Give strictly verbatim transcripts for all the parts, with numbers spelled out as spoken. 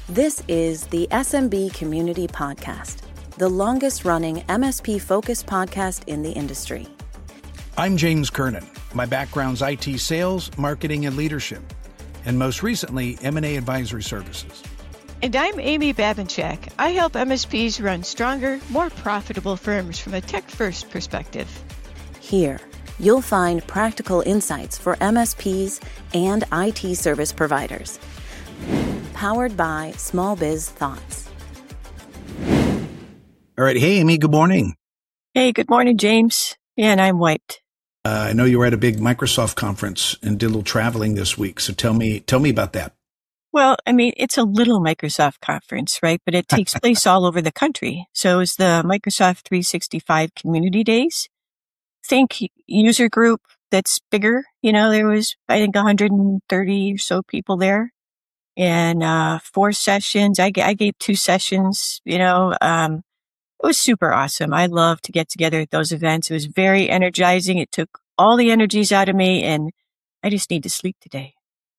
This is the S M B Community Podcast, the longest-running M S P-focused podcast in the industry. I'm James Kernan. My background's I T sales, marketing, and leadership, and most recently, M and A advisory services. And I'm Amy Babinchak. I help M S Ps run stronger, more profitable firms from a tech-first perspective. Here, you'll find practical insights for M S Ps and I T service providers. Powered by Small Biz Thoughts. All right. Hey, Amy, good morning. Hey, good morning, James. Yeah, and I'm wiped. Uh, I know you were at a big Microsoft conference and did a little traveling this week. So tell me, tell me about that. Well, I mean, it's a little Microsoft conference, right? But it takes place all over the country. So it's the Microsoft three sixty-five Community Days. Think user group that's bigger. You know, there was, I think, one hundred thirty or so people there. And uh four sessions. I, I gave two sessions, you know. Um, it was super awesome. I love to get together at those events. It was very energizing. It took all the energies out of me, and I just need to sleep today.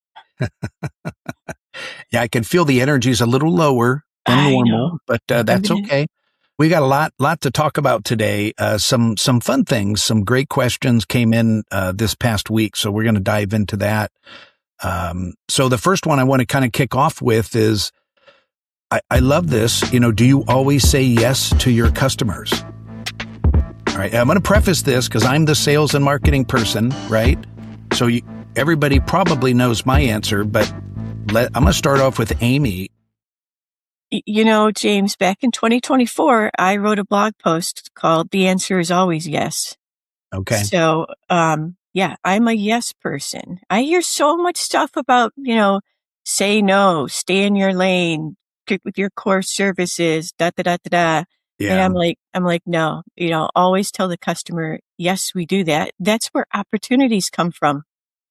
Yeah, I can feel the energy's a little lower than I normal, know. but uh, that's okay. We got a lot, lot to talk about today. Uh, some, some fun things, some great questions came in uh, this past week, so we're going to dive into that. Um, so the first one I want to kind of kick off with is, I, I love this. You know, do you always say yes to your customers? All right. I'm going to preface this because I'm the sales and marketing person, right? So you, everybody probably knows my answer, but let, I'm going to start off with Amy. You know, James, back in twenty twenty-four, I wrote a blog post called "The Answer is Always Yes." Okay. So, um, yeah, I'm a yes person. I hear so much stuff about, you know, say no, stay in your lane, stick with your core services, da, da, da, da, da. Yeah. And I'm like, I'm like, no, you know, always tell the customer, yes, we do that. That's where opportunities come from.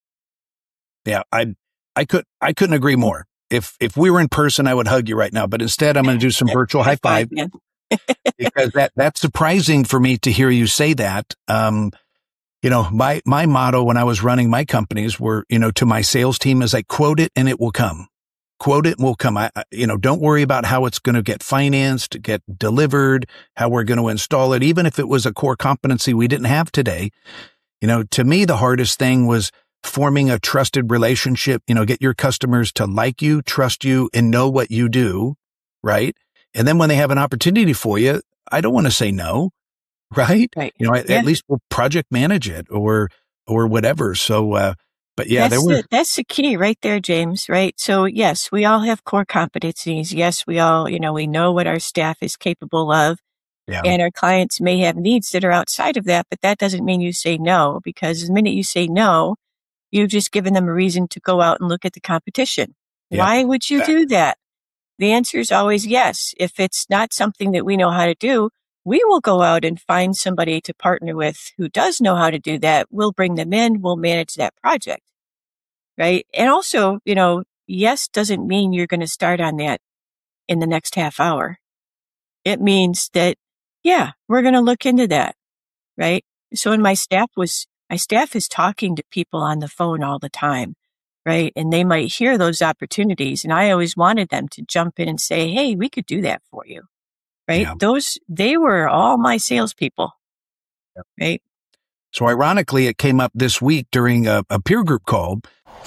Yeah. I, I could, I couldn't agree more. If, if we were in person, I would hug you right now, but instead I'm going to do some virtual high five because that, that's surprising for me to hear you say that. Um, You know, my, my motto when I was running my companies were, you know, to my sales team is like, quote it and it will come. Quote it and will come. I, I you know, don't worry about how it's going to get financed, get delivered, how we're going to install it. Even if it was a core competency we didn't have today, you know, to me, the hardest thing was forming a trusted relationship, you know, get your customers to like you, trust you, and know what you do. Right. And then when they have an opportunity for you, I don't want to say no. Right. Right. You know, at, Yeah. at least we'll project manage it or, or whatever. So, uh, but yeah, That's there were, the, that's the key right there, James, right? So yes, we all have core competencies. Yes, we all, you know, we know what our staff is capable of, yeah, and our clients may have needs that are outside of that, but that doesn't mean you say no, because the minute you say no, you've just given them a reason to go out and look at the competition. yeah, Why would you that- do that? The answer is always yes. If it's not something that we know how to do, we will go out and find somebody to partner with who does know how to do that. We'll bring them in. We'll manage that project. Right. And also, you know, yes doesn't mean you're going to start on that in the next half hour. It means that, yeah, we're going to look into that. Right. So when my staff was, my staff is talking to people on the phone all the time. Right. And they might hear those opportunities. And I always wanted them to jump in and say, hey, we could do that for you. Right. Yeah. Those, they were all my salespeople. Yep. Right. So ironically, it came up this week during a, a peer group call.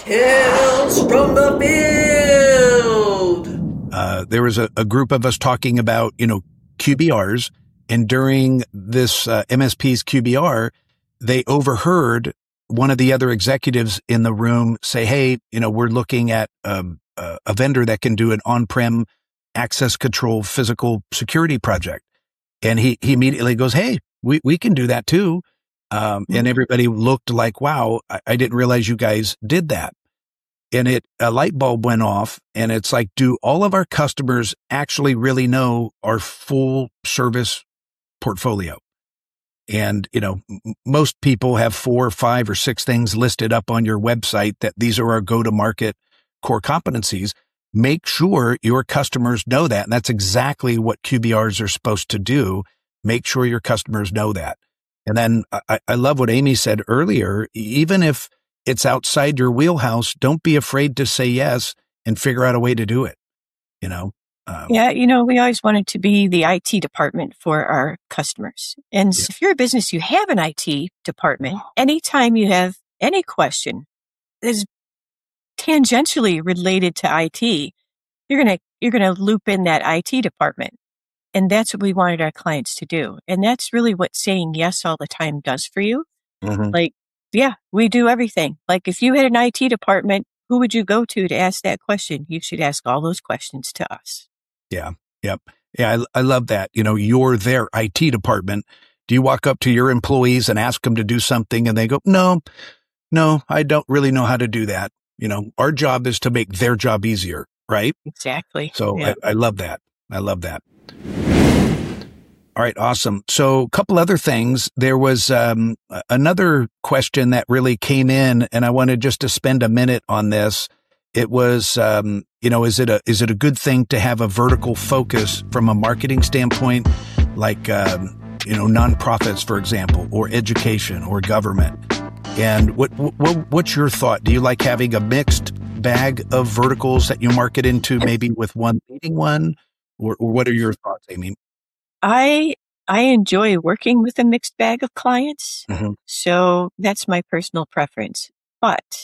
Tales from the field. Uh, there was a, a group of us talking about, you know, Q B Rs. And during this uh, M S P's Q B R, they overheard one of the other executives in the room say, hey, you know, we're looking at um, uh, a vendor that can do an on-prem access control physical security project. And he, he immediately goes, hey, we, we can do that too. Um, and everybody looked like, wow, I, I didn't realize you guys did that. And it, a light bulb went off, and it's like, do all of our customers actually really know our full service portfolio? And, you know, m- most people have four or five or six things listed up on your website that these are our go-to-market core competencies. Make sure your customers know that. And that's exactly what Q B Rs are supposed to do. Make sure your customers know that. And then I, I love what Amy said earlier. Even if it's outside your wheelhouse, don't be afraid to say yes and figure out a way to do it. you know? Um, Yeah, you know, we always wanted to be the I T department for our customers. And Yeah. if you're a business, you have an I T department. Anytime you have any question that is tangentially related to I T, you're gonna you're gonna loop in that I T department. And that's what we wanted our clients to do. And that's really what saying yes all the time does for you. mhm. Like, yeah, we do everything. Like if you had an I T department, who would you go to to ask that question? You should ask all those questions to us. Yeah. Yep. Yeah. I, I love that. You know, you're their I T department. Do you walk up to your employees and ask them to do something and they go, no, no, I don't really know how to do that. You know, our job is to make their job easier. Right. Exactly. So Yeah. I, I love that. I love that. All right. Awesome. So a couple other things. There was um, another question that really came in, and I wanted just to spend a minute on this. It was, um, you know, is it a is it a good thing to have a vertical focus from a marketing standpoint, like um, you know, nonprofits, for example, or education or government? And what, what what's your thought? Do you like having a mixed bag of verticals that you market into, maybe with one leading one, or, or what are your thoughts, Amy? I I enjoy working with a mixed bag of clients. Mhm. So that's my personal preference. But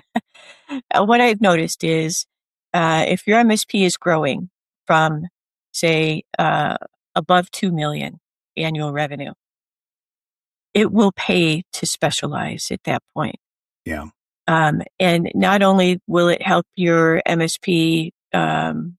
what I've noticed is uh, if your M S P is growing from, say, uh, above two million annual revenue, it will pay to specialize at that point. Yeah. Um, and not only will it help your M S P um,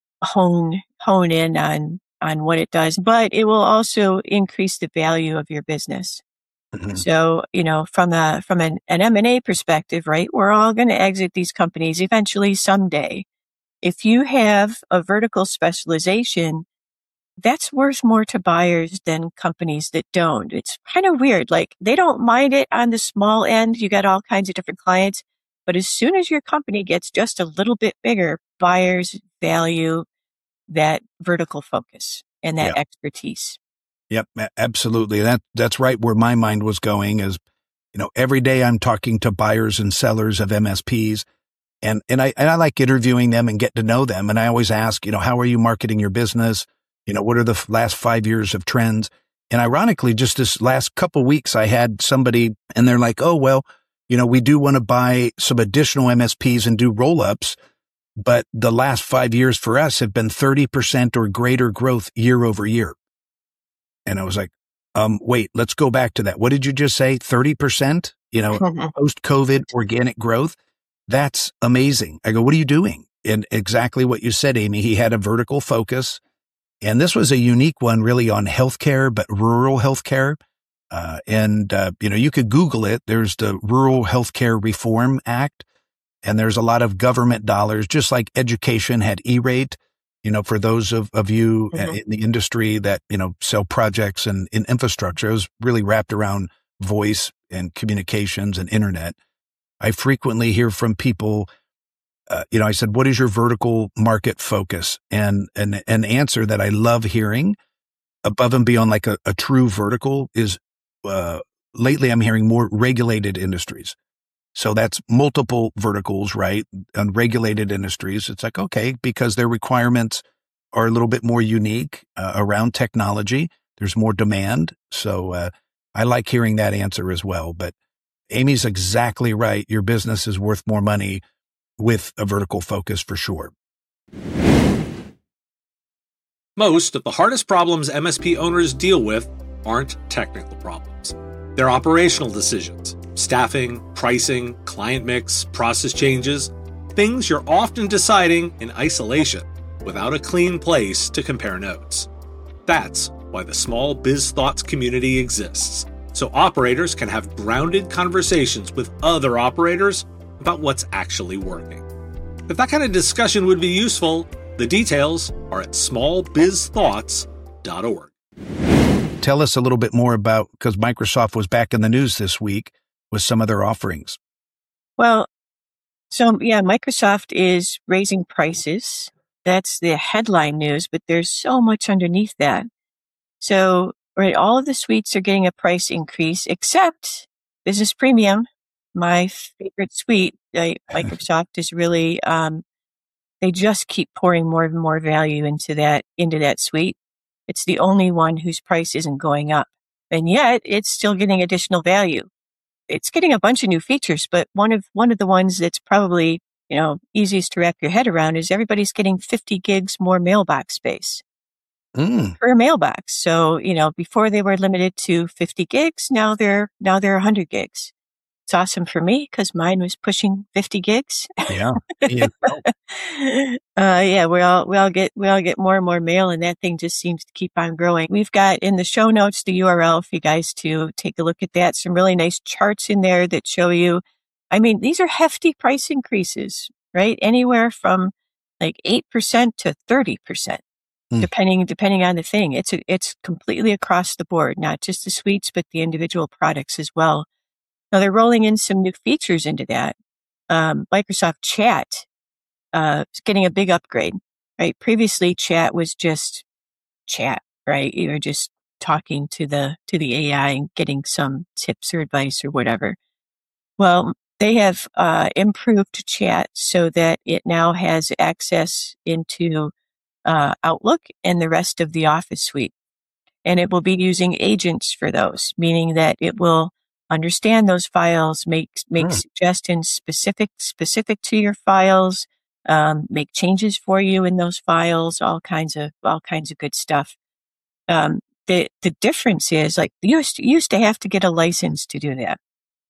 hone hone in on on what it does, but it will also increase the value of your business. Mhm. So, you know, from a from an, an M and A perspective, right, we're all going to exit these companies eventually someday. If you have a vertical specialization, that's worth more to buyers than companies that don't. It's kind of weird. Like they don't mind it on the small end. You got all kinds of different clients. But as soon as your company gets just a little bit bigger, buyers value that vertical focus and that Yeah. expertise. Yep. a- Absolutely. That that's right where my mind was going is, you know, every day I'm talking to buyers and sellers of M S Ps. And, and I, and I like interviewing them and get to know them. And I always ask, you know, how are you marketing your business? You know, what are the f- last five years of trends? And ironically, just this last couple weeks, I had somebody and they're like, oh, well, you know, we do want to buy some additional M S Ps and do roll ups, but the last five years for us have been thirty percent or greater growth year over year. And I was like, um, wait, let's go back to that. What did you just say? thirty percent, you know, post COVID organic growth. That's amazing. I go, what are you doing? And exactly what you said, Amy, he had a vertical focus. And this was a unique one really on healthcare, but rural healthcare. Uh, and, uh, you know, you could Google it. There's the Rural Healthcare Reform Act, and there's a lot of government dollars, just like education had E-rate, you know, for those of, of you Mhm. in the industry that, you know, sell projects and in infrastructure. It was really wrapped around voice and communications and internet. I frequently hear from people, uh, you know, I said, what is your vertical market focus? And an, an answer that I love hearing above and beyond like a, a true vertical is, uh, lately I'm hearing more regulated industries. So that's multiple verticals, right? And regulated industries. It's like, okay, because their requirements are a little bit more unique uh, around technology. There's more demand. So, uh, I like hearing that answer as well, but Amy's exactly right. Your business is worth more money with a vertical focus for sure. Most of the hardest problems M S P owners deal with aren't technical problems. They're operational decisions, staffing, pricing, client mix, process changes, things you're often deciding in isolation without a clean place to compare notes. That's why the Small Biz Thoughts community exists, so operators can have grounded conversations with other operators about what's actually working. If that kind of discussion would be useful, the details are at small biz thoughts dot org. Tell us a little bit more about, because Microsoft was back in the news this week with some of their offerings. Well, so yeah, Microsoft is raising prices. That's the headline news, but there's so much underneath that. So, right, all of the suites are getting a price increase except Business Premium, my favorite suite. Uh, Microsoft is really, um, they just keep pouring more and more value into that, into that suite. It's the only one whose price isn't going up. And yet it's still getting additional value. It's getting a bunch of new features, but one of, one of the ones that's probably, you know, easiest to wrap your head around is everybody's getting fifty gigs more mailbox space Mm. per mailbox. So, you know, before they were limited to fifty gigs, now they're, now they're one hundred gigs. It's awesome for me because mine was pushing fifty gigs. Yeah. Yeah. uh, yeah, we all, we all get, we all get more and more mail, and that thing just seems to keep on growing. We've got in the show notes the U R L for you guys to take a look at that. Some really nice charts in there that show you, I mean, these are hefty price increases, right? Anywhere from like eight percent to thirty percent, Hmm. depending, depending on the thing. It's, a, it's completely across the board, not just the suites, but the individual products as well. Now they're rolling in some new features into that. Um, Microsoft Chat, uh, is getting a big upgrade, right? Previously chat was just chat, right? You were just talking to the, to the A I and getting some tips or advice or whatever. Well, they have, uh, improved chat so that it now has access into, uh, Outlook and the rest of the Office suite. And it will be using agents for those, meaning that it will understand those files, make make Hmm. suggestions specific specific to your files, um, make changes for you in those files, all kinds of all kinds of good stuff. Um, the the difference is, like, you used, to, you used to have to get a license to do that.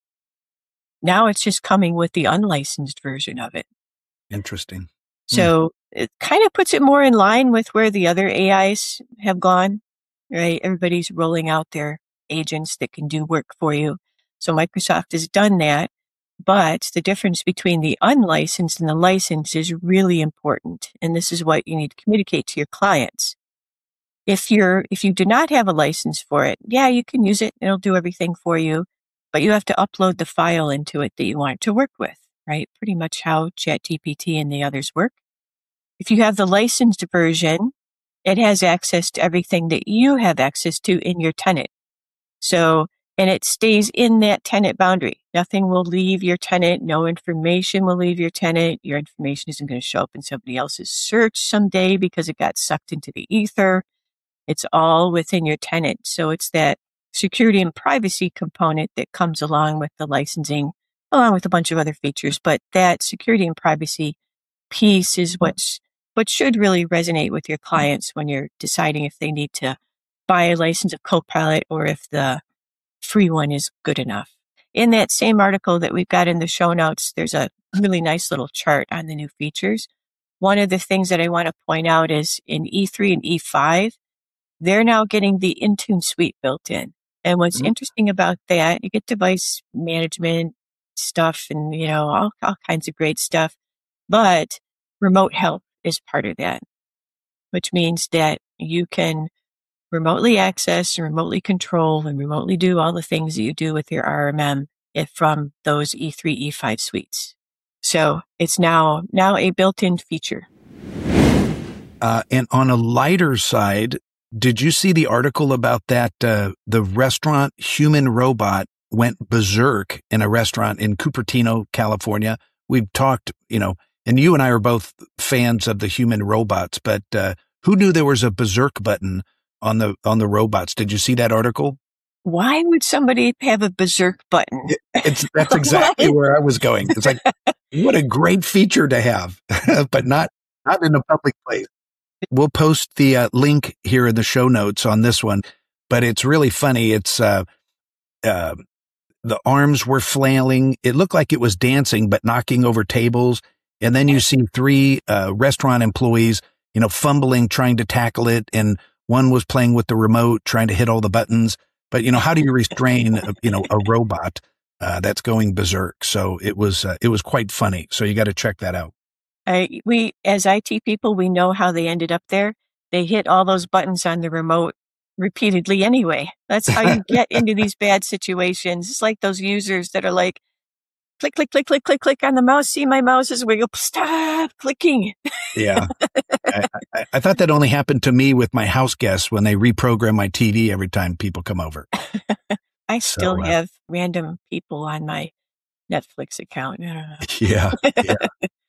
Now it's just coming with the unlicensed version of it. Interesting. So it kind of puts it more in line with where the other A Is have gone, right? Everybody's rolling out their agents that can do work for you. So Microsoft has done that, but the difference between the unlicensed and the licensed is really important. And this is what you need to communicate to your clients. If you're, if you do not have a license for it, yeah, you can use it. It'll do everything for you, but you have to upload the file into it that you want it to work with, right? Pretty much how ChatGPT and the others work. If you have the licensed version, it has access to everything that you have access to in your tenant. So, and it stays in that tenant boundary. Nothing will leave your tenant. No information will leave your tenant. Your information isn't going to show up in somebody else's search someday because it got sucked into the ether. It's all within your tenant. So it's that security and privacy component that comes along with the licensing, along with a bunch of other features. But that security and privacy piece is what's, what should really resonate with your clients when you're deciding if they need to buy a license of Copilot or if the free one is good enough. In that same article that we've got in the show notes, there's a really nice little chart on the new features. One of the things that I want to point out is in E three and E five, they're now getting the Intune suite built in. And what's Mhm. interesting about that, you get device management stuff and, you know, all, all kinds of great stuff, but remote help is part of that, which means that you can remotely access and remotely control and remotely do all the things that you do with your R M M if from those E three, E five suites. So it's now, now a built-in feature. Uh, and on a lighter side, did you see the article about that? Uh, the restaurant human robot went berserk in a restaurant in Cupertino, California. We've talked, you know, and you and I are both fans of the human robots, but uh, who knew there was a berserk button on the on the robots? Did you see that article? Why would somebody have a berserk button? It's that's exactly where I was going. It's like, what a great feature to have, but not not in a public place. We'll post the uh, link here in the show notes on this one, but it's really funny. It's uh, uh, the arms were flailing. It looked like it was dancing, but knocking over tables. And then you see three uh, restaurant employees, you know, fumbling, trying to tackle it. And one was playing with the remote, trying to hit all the buttons. But, you know, how do you restrain, you know, a robot uh, that's going berserk? So it was uh, it was quite funny. So you got to check that out. I, we, as I T people, we know how they ended up there. They hit all those buttons on the remote repeatedly anyway. That's how you get into these bad situations. It's like those users that are like, click, click, click, click, click, click on the mouse. See, my mouse is wiggle. Stop clicking. Yeah. I, I, I thought that only happened to me with my house guests when they reprogram my T V every time people come over. I still So, uh, have random people on my Netflix account. I don't know. Yeah. Yeah.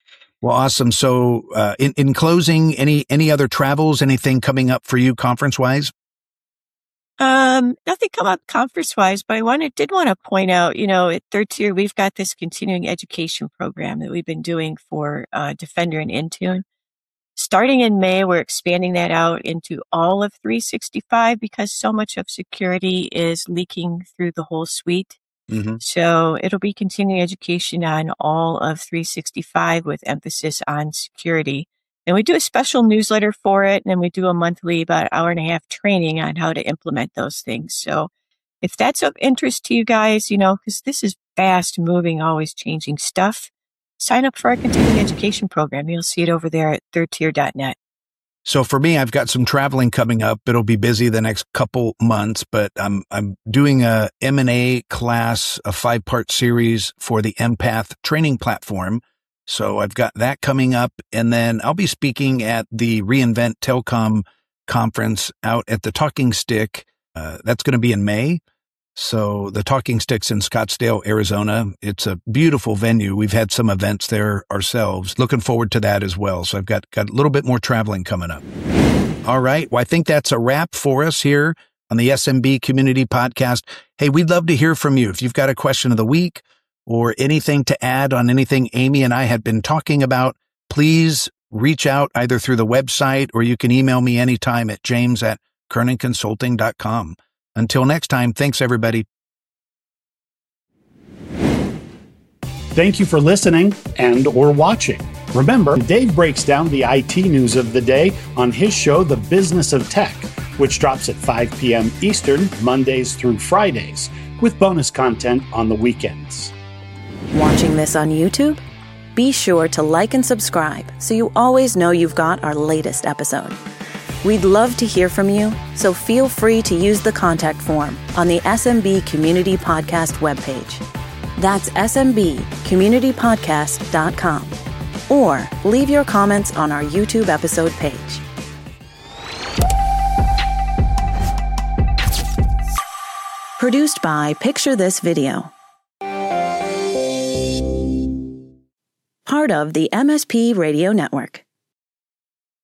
Well, awesome. So uh, in, in closing, any any other travels, anything coming up for you conference-wise? Um, nothing come up conference-wise, but I wanted, did want to point out, you know, at Third Tier, we've got this continuing education program that we've been doing for uh, Defender and Intune. Starting in May, we're expanding that out into all of three sixty-five because so much of security is leaking through the whole suite. Mm-hmm. So it'll be continuing education on all of three sixty-five with emphasis on security. And we do a special newsletter for it, and then we do a monthly, about an hour and a half training on how to implement those things. So if that's of interest to you guys, you know, because this is fast moving, always changing stuff, sign up for our continuing education program. You'll see it over there at third tier dot net. So for me, I've got some traveling coming up. It'll be busy the next couple months, but I'm I'm doing a M and A class, a five-part series for the Empath training platform. So I've got that coming up, and then I'll be speaking at the reInvent Telcom conference out at the Talking Stick. Uh, that's going to be in May. So the Talking Stick's in Scottsdale, Arizona. It's a beautiful venue. We've had some events there ourselves. Looking forward to that as well. So I've got, got a little bit more traveling coming up. All right. Well, I think that's a wrap for us here on the S M B Community Podcast. Hey, we'd love to hear from you. If you've got a question of the week or anything to add on anything Amy and I had been talking about, please reach out either through the website or you can email me anytime at james at kernan consulting dot com. Until next time, thanks, everybody. Thank you for listening and or watching. Remember, Dave breaks down the I T news of the day on his show, The Business of Tech, which drops at five p.m. Eastern, Mondays through Fridays, with bonus content on the weekends. Watching this on YouTube? Be sure to like and subscribe so you always know you've got our latest episode. We'd love to hear from you, so feel free to use the contact form on the S M B Community Podcast webpage. That's S M B community podcast dot com. Or leave your comments on our YouTube episode page. Produced by Picture This Video. Part of the M S P Radio Network.